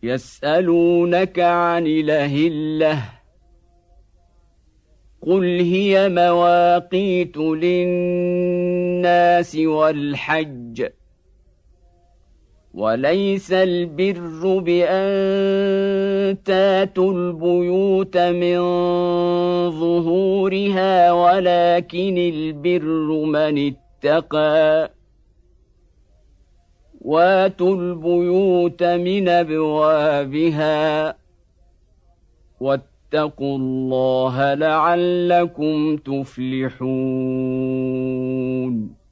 يسألونك عن الأهلة قل هي مواقيت للناس والحج وليس البر بأن تاتوا البيوت من ظهورها ولكن البر من اتقى واتوا البيوت من أبوابها واتقوا الله لعلكم تفلحون